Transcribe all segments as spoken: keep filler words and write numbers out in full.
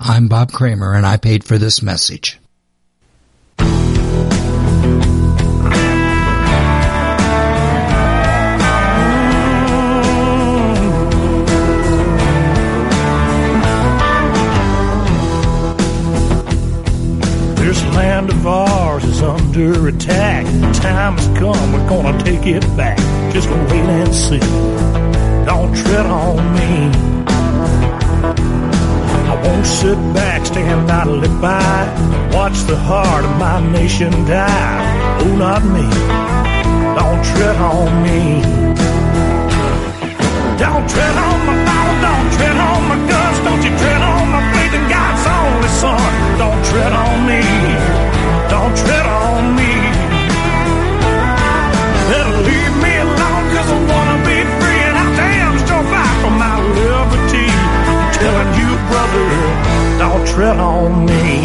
I'm Bob Kramer, and I paid for this message. This land of ours is under attack. The time has come, we're gonna take it back. Just wait and see. Don't tread on me. I won't sit back, stand idly by, watch the heart of my nation die. Oh, not me. Don't tread on me. Don't tread on my Bible, don't tread on my guns, don't you tread on my faith in God's only Son. Don't tread on me. Don't tread on me. Better leave me alone, cause I wanna be free, and I damn sure fight for my liberty. I'm telling you, brother, don't tread on me.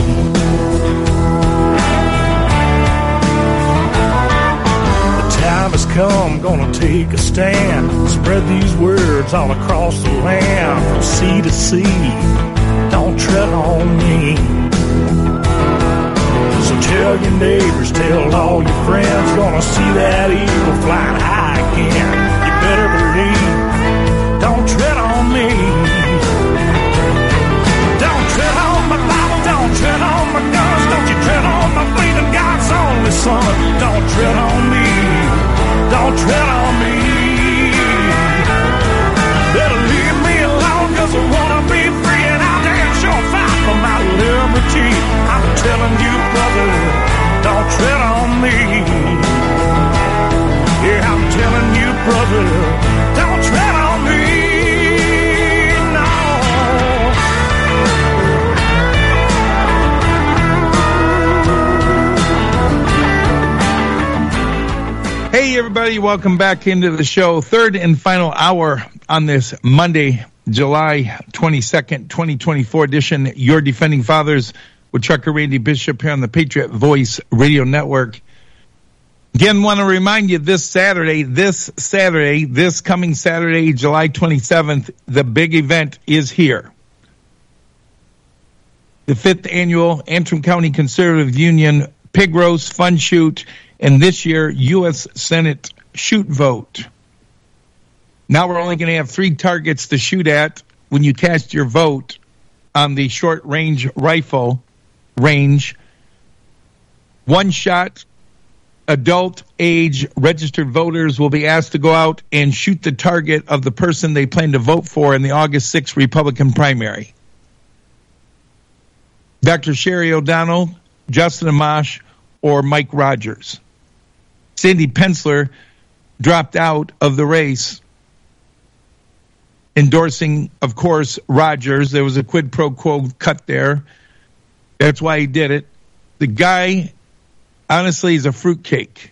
The time has come, gonna take a stand. Spread these words all across the land, from sea to sea. Don't tread on me. So tell your neighbors, tell all your friends, gonna see that eagle flying high again. You better believe, don't tread on me. Don't tread on my Bible, don't tread on my guns, don't you tread on my faith in God's only Son. Don't tread on me, don't tread on me. Better leave me alone, cause I wanna be free, and I'll damn sure fight for my liberty. I'm telling you, brother, don't tread on me. Yeah, I'm telling you, brother, don't tread on me. No. Hey, everybody, welcome back into the show. Third and final hour on this Monday, July twenty-second, twenty twenty-four edition. Your Defending Fathers with Trucker Randy Bishop here on the Patriot Voice Radio Network. Again, want to remind you this Saturday, this Saturday, this coming Saturday, July twenty-seventh, the big event is here. The fifth annual Antrim County Conservative Union Pig Roast Fun Shoot, and this year, U S Senate Shoot Vote. Now we're only going to have three targets to shoot at when you cast your vote on the short-range rifle range. One shot, adult age registered voters will be asked to go out and shoot the target of the person they plan to vote for in the August sixth Republican primary. Doctor Sherry O'Donnell, Justin Amash, or Mike Rogers. Sandy Pensler dropped out of the race, endorsing, of course, Rogers. There was a quid pro quo cut there. That's why he did it. The guy, honestly, is a fruitcake.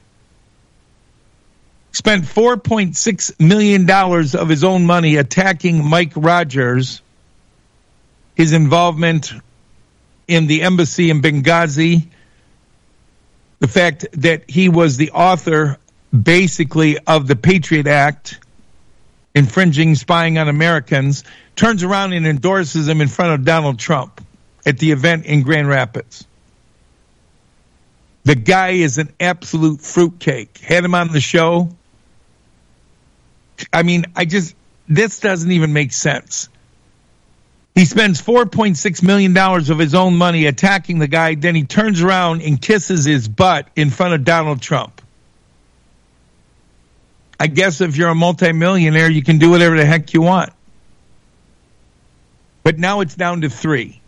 Spent four point six million dollars of his own money attacking Mike Rogers, his involvement in the embassy in Benghazi, the fact that he was the author, basically, of the Patriot Act, infringing, spying on Americans, turns around and endorses him in front of Donald Trump at the event in Grand Rapids. The guy is an absolute fruitcake. Had him on the show. I mean, I just, this doesn't even make sense. He spends four point six million dollars of his own money attacking the guy, then he turns around and kisses his butt in front of Donald Trump. I guess if you're a multimillionaire, you can do whatever the heck you want. But now it's down to three.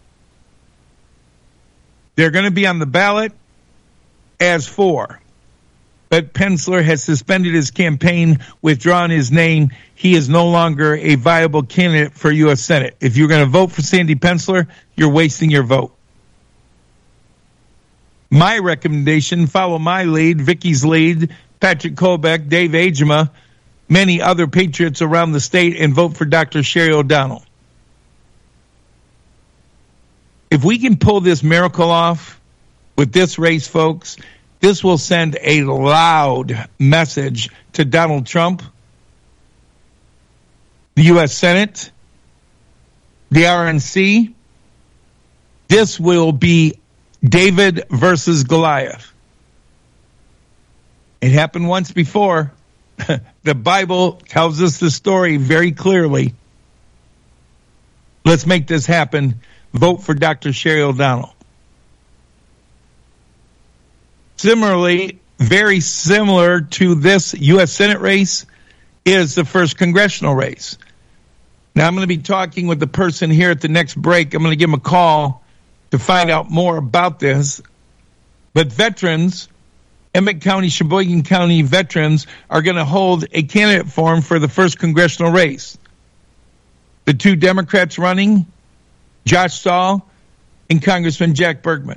They're going to be on the ballot as four. But Pensler has suspended his campaign, withdrawn his name. He is no longer a viable candidate for U S Senate. If you're going to vote for Sandy Pensler, you're wasting your vote. My recommendation, follow my lead, Vicky's lead, Patrick Colbeck, Dave Agema, many other patriots around the state, and vote for Doctor Sherry O'Donnell. If we can pull this miracle off with this race, folks, this will send a loud message to Donald Trump, the U S Senate, the R N C, This will be David versus Goliath. It happened once before. The Bible tells us the story very clearly. Let's make this happen. Vote for Doctor Sherry O'Donnell. Similarly, very similar to this U S Senate race is the first congressional race. Now, I'm going to be talking with the person here at the next break. I'm going to give him a call to find out more about this. But veterans, Emmett County, Sheboygan County veterans are going to hold a candidate forum for the first congressional race. The two Democrats running, Josh Saul and Congressman Jack Bergman.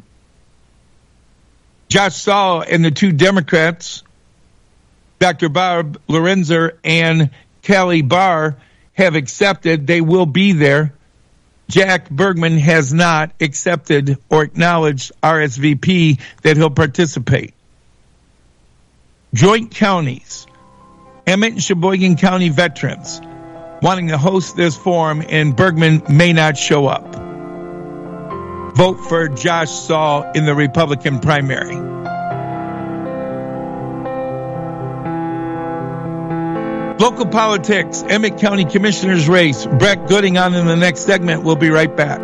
Josh Saul and the two Democrats, Doctor Barb Lorenzer and Kelly Barr, have accepted they will be there. Jack Bergman has not accepted or acknowledged R S V P that he'll participate. Joint counties, Emmett and Sheboygan County veterans wanting to host this forum, and Bergman may not show up. Vote for Josh Saul in the Republican primary. Local politics, Emmett County Commissioner's race. Brett Gooding on in the next segment. We'll be right back.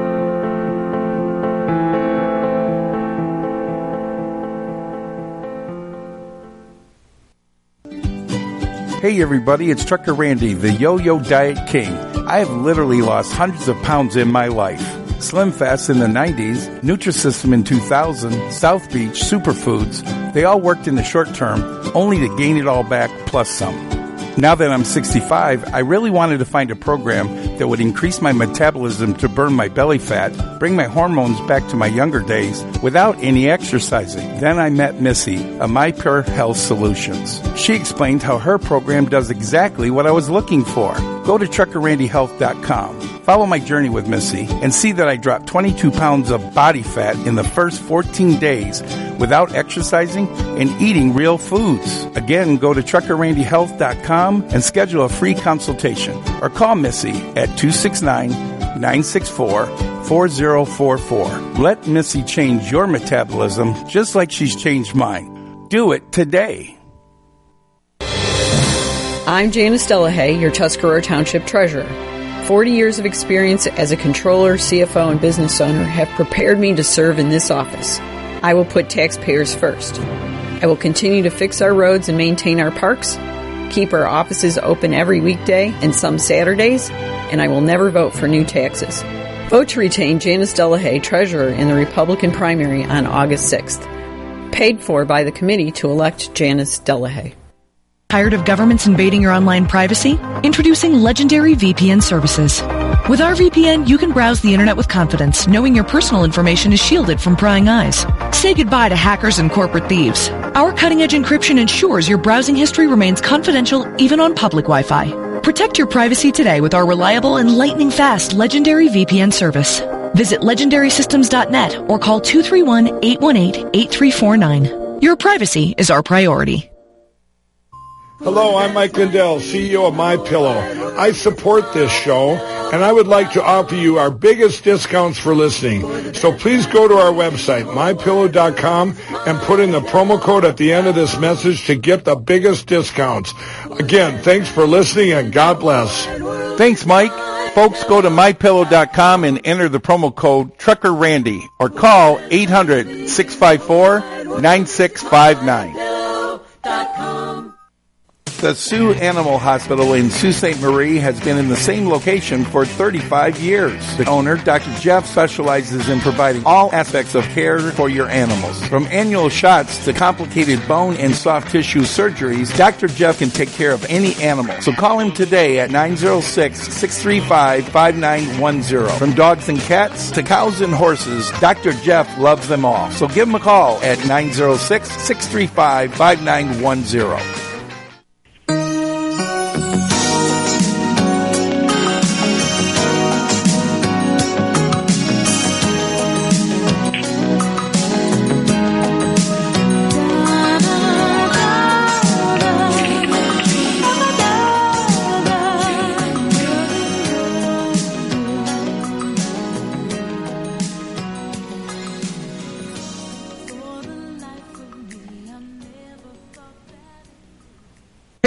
Hey everybody, it's Trucker Randy, the Yo-Yo Diet King. I have literally lost hundreds of pounds in my life. Slim Fast in the nineties, Nutrisystem in two thousand, South Beach, Superfoods, they all worked in the short term, only to gain it all back plus some. Now that I'm sixty-five, I really wanted to find a program that would increase my metabolism to burn my belly fat, bring my hormones back to my younger days without any exercising. Then I met Missy, of My Pure Health Solutions. She explained how her program does exactly what I was looking for. Go to trucker randy health dot com. Follow my journey with Missy and see that I dropped twenty-two pounds of body fat in the first fourteen days without exercising and eating real foods. Again, go to trucker randy health dot com and schedule a free consultation or call Missy at two six nine, nine six four, four zero four four. Let Missy change your metabolism just like she's changed mine. Do it today. I'm Janice Delahaye, your Tuscarora Township Treasurer. forty years of experience as a controller, C F O, and business owner have prepared me to serve in this office. I will put taxpayers first. I will continue to fix our roads and maintain our parks, keep our offices open every weekday and some Saturdays, and I will never vote for new taxes. Vote to retain Janice Delahaye, Treasurer, in the Republican primary on August sixth. Paid for by the committee to elect Janice Delahaye. Tired of governments invading your online privacy? Introducing Legendary V P N services. With our V P N, you can browse the internet with confidence, knowing your personal information is shielded from prying eyes. Say goodbye to hackers and corporate thieves. Our cutting-edge encryption ensures your browsing history remains confidential even on public Wi-Fi. Protect your privacy today with our reliable and lightning-fast Legendary V P N service. Visit legendary systems dot net or call two three one, eight one eight, eight three four nine. Your privacy is our priority. Hello, I'm Mike Lindell, C E O of MyPillow. I support this show, and I would like to offer you our biggest discounts for listening. So please go to our website, my pillow dot com, and put in the promo code at the end of this message to get the biggest discounts. Again, thanks for listening, and God bless. Thanks, Mike. Folks, go to my pillow dot com and enter the promo code Trucker Randy or call eight hundred, six five four, nine six five nine. The Sioux Animal Hospital in Sault Ste. Marie has been in the same location for thirty-five years. The owner, Doctor Jeff, specializes in providing all aspects of care for your animals. From annual shots to complicated bone and soft tissue surgeries, Doctor Jeff can take care of any animal. So call him today at nine oh six, six three five, five nine one zero. From dogs and cats to cows and horses, Doctor Jeff loves them all. So give him a call at nine oh six, six three five, five nine one zero.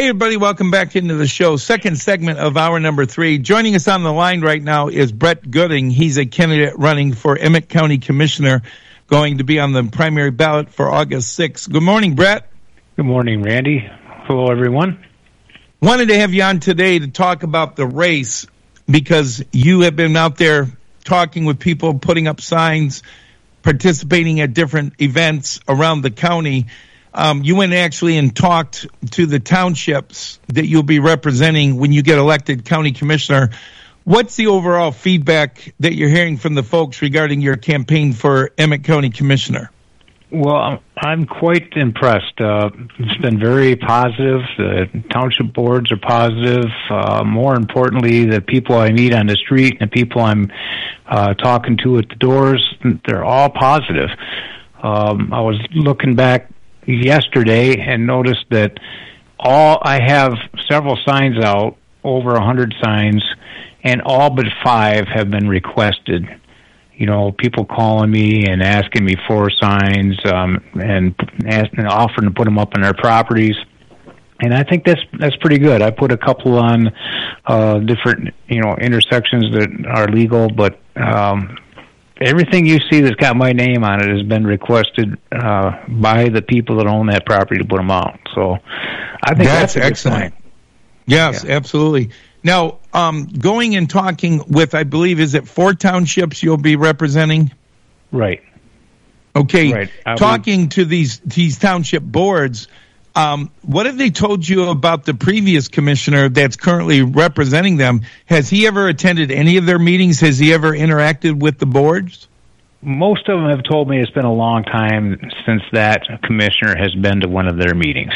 Hey, everybody, welcome back into the show. Second segment of hour number three. Joining us on the line right now is Brett Gooding. He's a candidate running for Emmett County Commissioner, going to be on the primary ballot for August sixth. Good morning, Brett. Good morning, Randy. Hello, everyone. Wanted to have you on today to talk about the race because you have been out there talking with people, putting up signs, participating at different events around the county. Um, you went actually and talked to the townships that you'll be representing when you get elected county commissioner. What's the overall feedback that you're hearing from the folks regarding your campaign for Emmett County Commissioner? Well, I'm quite impressed. Uh, it's been very positive. The township boards are positive. Uh, more importantly, the people I meet on the street and the people I'm uh, talking to at the doors, they're all positive. Um, I was looking back yesterday and noticed that all I have several signs out, over a hundred signs, and all but five have been requested. You know, people calling me and asking me for signs, um, and asking, offering to put them up on their properties. And I think that's that's pretty good. I put a couple on uh, different, you know, intersections that are legal, but um, everything you see that's got my name on it has been requested uh, by the people that own that property to put them out. So I think that's, that's excellent. Yes, yeah. Absolutely. Now, um, going and talking with, I believe, is it four townships you'll be representing? Right. Okay. Right. Talking would... to these these township boards, um, what have they told you about the previous commissioner that's currently representing them? Has he ever attended any of their meetings? Has he ever interacted with the boards? Most of them have told me it's been a long time since that commissioner has been to one of their meetings.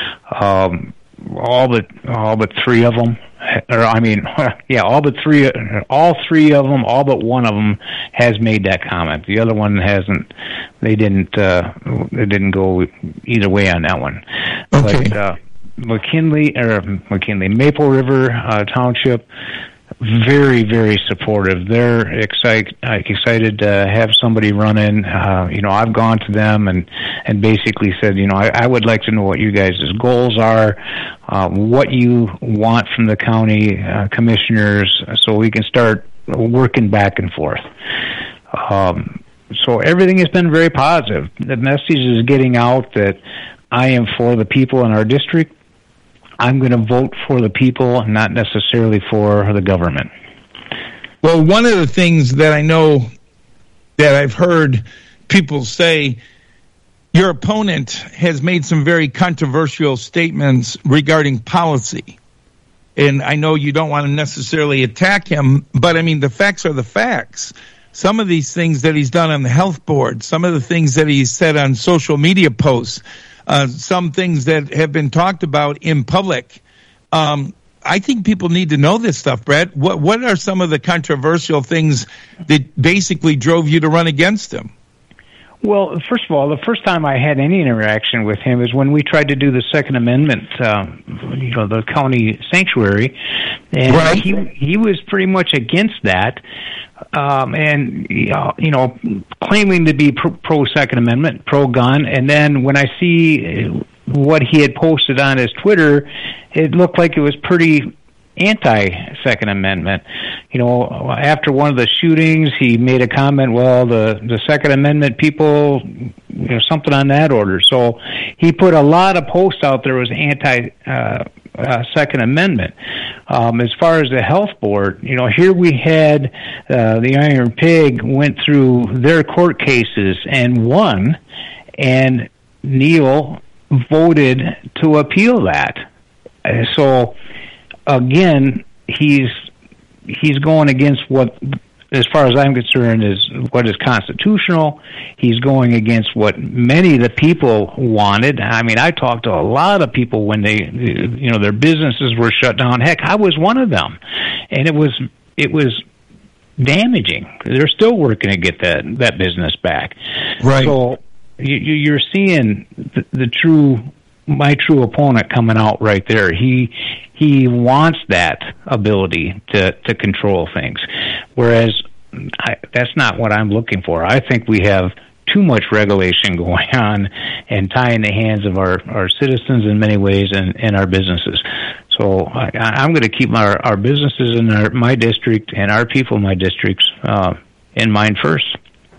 Um, all but all but three of them. Or I mean, yeah, all but three, all three of them, all but one of them has made that comment. The other one hasn't. They didn't. Uh, they didn't go either way on that one. Okay. But uh, McKinley or McKinley Maple River uh, Township, very very supportive. They're excited excited to have somebody run in. Uh, you know, I've gone to them and and basically said, you know, I, I would like to know what you guys' goals are. Uh, what you want from the county uh, commissioners, so we can start working back and forth. Um, so everything has been very positive. The message is getting out that I am for the people in our district. I'm going to vote for the people, not necessarily for the government. Well, one of the things that I know that I've heard people say, your opponent has made some very controversial statements regarding policy. And I know you don't want to necessarily attack him, but I mean, the facts are the facts. Some of these things that he's done on the health board, some of the things that he's said on social media posts, uh, some things that have been talked about in public. Um, I think people need to know this stuff, Brett. What, what are some of the controversial things that basically drove you to run against him? Well, first of all, the first time I had any interaction with him is when we tried to do the Second Amendment, uh, you know, the county sanctuary, and right. he he was pretty much against that, um, and you know, claiming to be pro, pro Second Amendment, pro gun, and then when I see what he had posted on his Twitter, it looked like it was pretty anti-Second Amendment. You know, after one of the shootings, he made a comment, well, the, the Second Amendment people, you know, something on that order. So he put a lot of posts out there was anti uh, uh, Second Amendment. Um, as far as the health board, you know, here we had uh, the Iron Pig went through their court cases and won, and Neil voted to appeal that. Uh, so again, he's he's going against what, as far as I'm concerned, is what is constitutional. He's going against what many of the people wanted. I mean, I talked to a lot of people when they, you know, their businesses were shut down. Heck, I was one of them, and it was it was damaging. They're still working to get that that business back. Right. So you, you're seeing the, the true. my true opponent coming out right there. He he wants that ability to, to control things, whereas I, that's not what I'm looking for. I think we have too much regulation going on and tying the hands of our, our citizens in many ways and, and our businesses. So I, I'm going to keep our, our businesses in our, my district and our people in my districts uh, in mind first.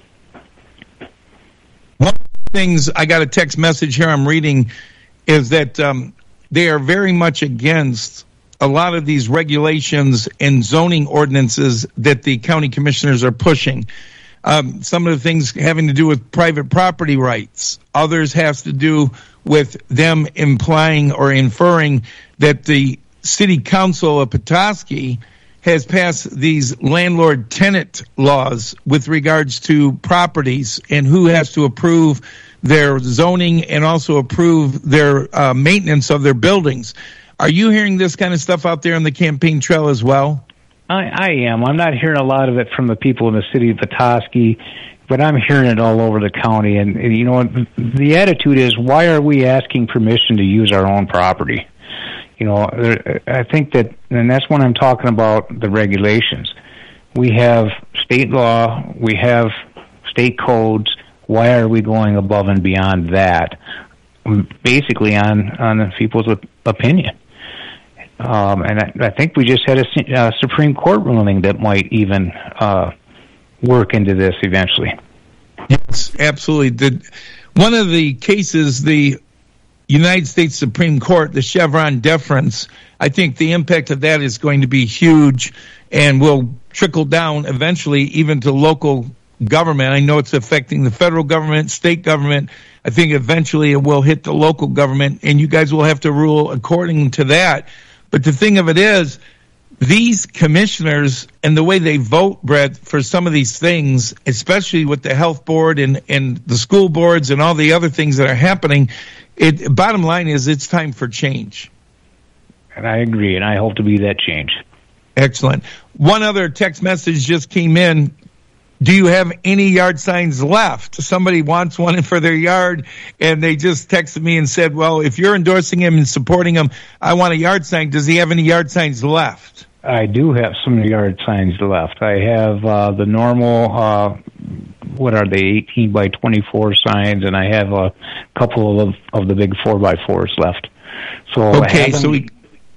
One of the things, I got a text message here I'm reading, is that um, they are very much against a lot of these regulations and zoning ordinances that the county commissioners are pushing. Um, some of the things having to do with private property rights. Others has to do with them implying or inferring that the city council of Petoskey has passed these landlord-tenant laws with regards to properties and who has to approve their zoning and also approve their uh, maintenance of their buildings. Are you hearing this kind of stuff out there on the campaign trail as well? I, I am. I'm not hearing a lot of it from the people in the city of Petoskey, but I'm hearing it all over the county. And, and you know, the attitude is, why are we asking permission to use our own property? You know, I think that, and that's when I'm talking about the regulations. We have state law, we have state codes. Why are we going above and beyond that? Basically on, on people's opinion. Um, and I, I think we just had a uh, Supreme Court ruling that might even uh, work into this eventually. Yes, absolutely. The, one of the cases, the United States Supreme Court, the Chevron deference, I think the impact of that is going to be huge and will trickle down eventually even to local government. I know it's affecting the federal government, state government. I think eventually it will hit the local government, and you guys will have to rule according to that. But the thing of it is, these commissioners and the way they vote, Brett, for some of these things, especially with the health board and, and the school boards and all the other things that are happening, it, bottom line is it's time for change. And I agree, and I hope to be that change. Excellent. One other text message just came in. Do you have any yard signs left? Somebody wants one for their yard, and they just texted me and said, well, if you're endorsing him and supporting him, I want a yard sign. Does he have any yard signs left? I do have some yard signs left. I have uh, the normal, uh, what are they, eighteen by twenty-four signs, and I have a couple of, of the big four by fours left. So okay, so we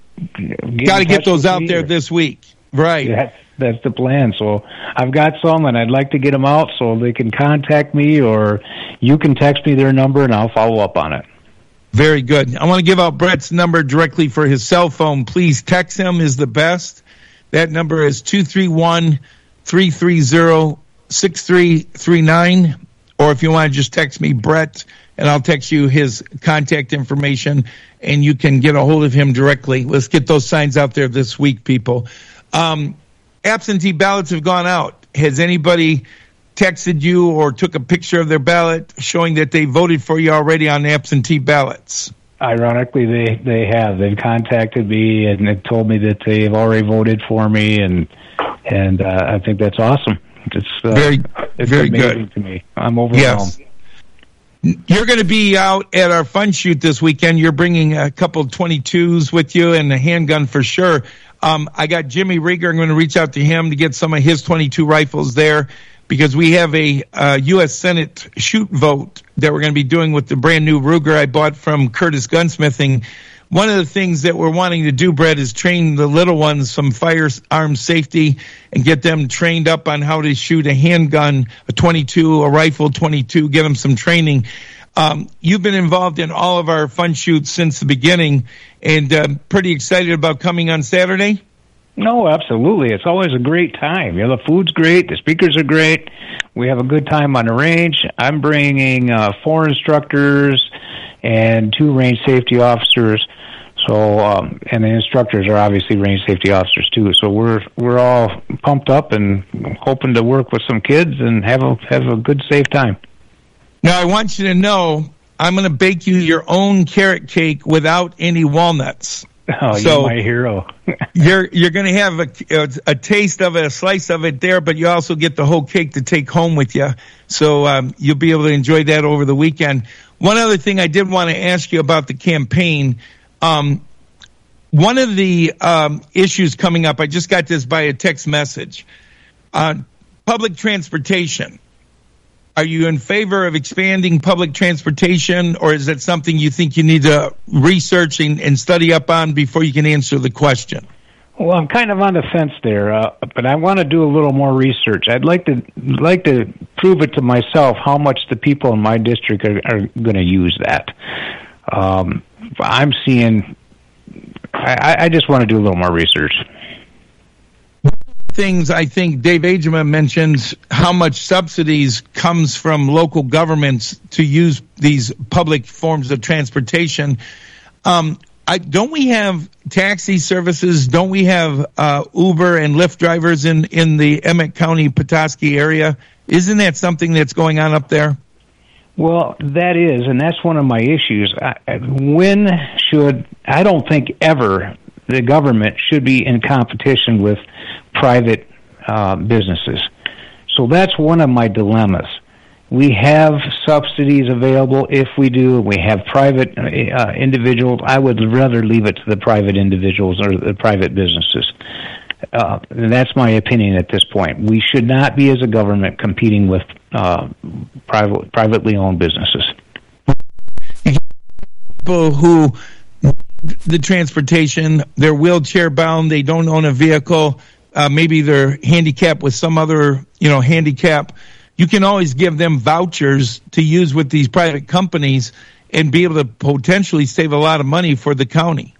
got to get those out there this week. Right. Yeah. That's the plan. So I've got some, and I'd like to get them out so they can contact me, or you can text me their number, and I'll follow up on it. Very good. I want to give out Brett's number directly for his cell phone. Please text him is the best. That number is two three one, three three zero, six three three nine. Or if you want to just text me, Brett, and I'll text you his contact information, and you can get a hold of him directly. Let's get those signs out there this week, people. Um, Absentee ballots have gone out. Has anybody texted you or took a picture of their ballot showing that they voted for you already on absentee ballots? Ironically, they, they have. They've contacted me and they've told me that they've already voted for me, and and uh, I think that's awesome. It's uh, very, it's very amazing good to me. I'm overwhelmed. Yes. You're going to be out at our fun shoot this weekend. You're bringing a couple twenty-twos with you and a handgun for sure. Um, I got Jimmy Rieger. I'm going to reach out to him to get some of his twenty-two rifles there because we have a uh, U S Senate shoot vote that we're going to be doing with the brand new Ruger I bought from Curtis Gunsmithing. One of the things that we're wanting to do, Brett, is train the little ones some firearm safety and get them trained up on how to shoot a handgun, a twenty-two, a rifle twenty-two, get them some training. Um, you've been involved in all of our fun shoots since the beginning, and uh, pretty excited about coming on Saturday? No, absolutely. It's always a great time. You know, the food's great. The speakers are great. We have a good time on the range. I'm bringing uh, four instructors and two range safety officers. So, um, and the instructors are obviously range safety officers too. So we're we're all pumped up and hoping to work with some kids and have a have a good safe time. Now, I want you to know I'm going to bake you your own carrot cake without any walnuts. Oh, so you're my hero. you're you're going to have a, a, a taste of it, a slice of it there, but you also get the whole cake to take home with you. So um, you'll be able to enjoy that over the weekend. One other thing I did want to ask you about the campaign. Um, one of the um, issues coming up, I just got this by a text message, uh, public transportation. are you in favor of expanding public transportation, or is that something you think you need to research and, and study up on before you can answer the question? Well, I'm kind of on the fence there, uh, but I want to do a little more research. I'd like to like to prove it to myself how much the people in my district are, are going to use that. Um, I'm seeing. I, I just want to do a little more research. Things I think Dave Agema mentions how much subsidies comes from local governments to use these public forms of transportation. Um, I, don't we have taxi services? Don't we have uh, Uber and Lyft drivers in, in the Emmett County, Petoskey area? Isn't that something that's going on up there? Well, that is, and that's one of my issues. I, when should, I don't think ever the government should be in competition with private uh, businesses. So that's one of my dilemmas. We have subsidies available if we do. We have private uh, individuals. I would rather leave it to the private individuals or the private businesses. Uh, and that's my opinion at this point. We should not be, as a government, competing with uh, private, privately owned businesses. People who the transportation, they're wheelchair bound, they don't own a vehicle, uh, maybe they're handicapped with some other, you know, handicap. You can always give them vouchers to use with these private companies and be able to potentially save a lot of money for the county.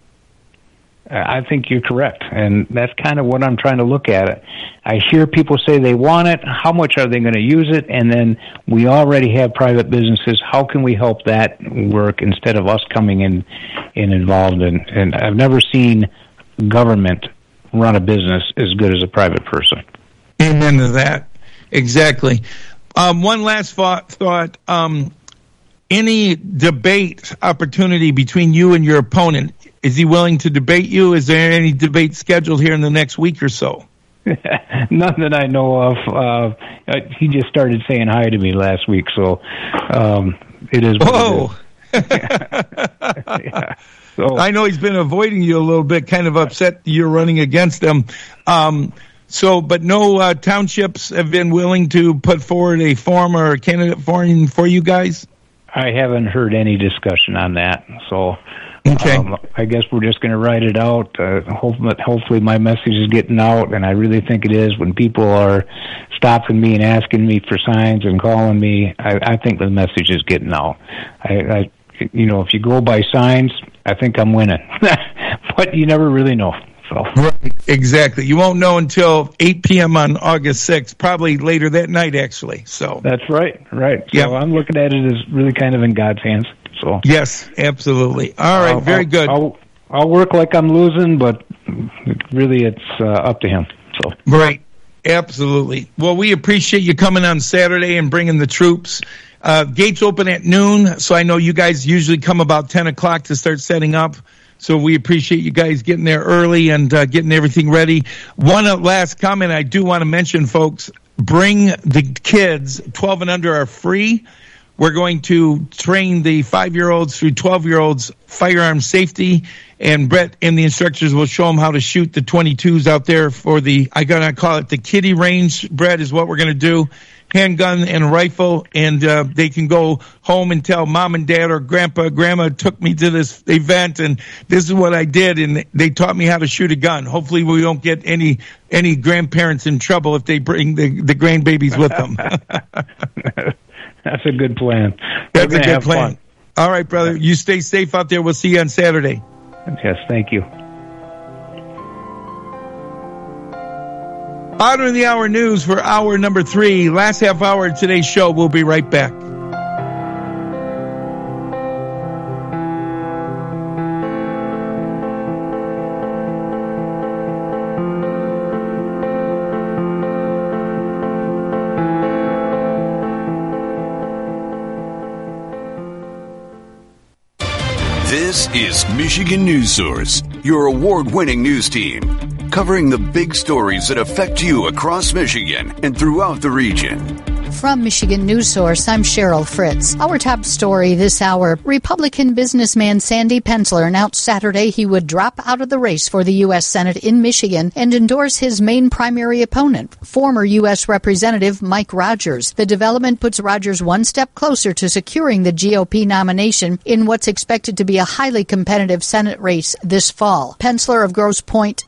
I think you're correct, and that's kind of what I'm trying to look at. I hear people say they want it. How much are they going to use it? And then we already have private businesses. How can we help that work instead of us coming in and involved? In, and I've never seen government run a business as good as a private person. Amen to that. Exactly. Um, one last thought. thought um, any debate opportunity between you and your opponent, is he willing to debate you? Is there any debate scheduled here in the next week or so? None that I know of. Uh, he just started saying hi to me last week, so um, it is what Whoa. it is. Yeah. So, I know he's been avoiding you a little bit, kind of upset you're running against him. Um, so, but no uh, townships have been willing to put forward a form or a candidate for, for you guys? I haven't heard any discussion on that, so... Okay. Um, I guess we're just going to write it out. Uh, hopefully, hopefully my message is getting out, and I really think it is. When people are stopping me and asking me for signs and calling me, I, I think the message is getting out. I, I, you know, if you go by signs, I think I'm winning. But you never really know. So. Right, exactly. You won't know until eight p.m. on August sixth, probably later that night, actually. So that's right, right. So yep. I'm looking at it as really kind of in God's hands. So yes, absolutely. All right, I'll, very good. I'll, I'll work like I'm losing, but really it's uh, up to him. So right, absolutely. Well, we appreciate you coming on Saturday and bringing the troops. Uh, gates open at noon, so I know you guys usually come about ten o'clock to start setting up. So we appreciate you guys getting there early and uh, getting everything ready. One last comment I do want to mention, folks, bring the kids. twelve and under are free. We're going to train the five-year-olds through twelve-year-olds firearm safety, and Brett and the instructors will show them how to shoot the twenty-twos out there for the, I gotta call it the kiddie range. Brett, is what we're going to do. Handgun and rifle, and uh, they can go home and tell mom and dad or grandpa, grandma took me to this event, and this is what I did, and they taught me how to shoot a gun. Hopefully we don't get any any grandparents in trouble if they bring the, the grandbabies with them. That's a good plan. That's a good plan. Fun. All right, brother. You stay safe out there. We'll see you on Saturday. Yes, thank you. Bottom of the hour news for hour number three. Last half hour of today's show. We'll be right back. This is Michigan News Source, your award-winning news team, covering the big stories that affect you across Michigan and throughout the region. From Michigan News Source, I'm Cheryl Fritz. Our top story this hour, Republican businessman Sandy Pensler announced Saturday he would drop out of the race for the U S Senate in Michigan and endorse his main primary opponent, former U S Representative Mike Rogers. The development puts Rogers one step closer to securing the G O P nomination in what's expected to be a highly competitive Senate race this fall. Pensler of Grosse Pointe,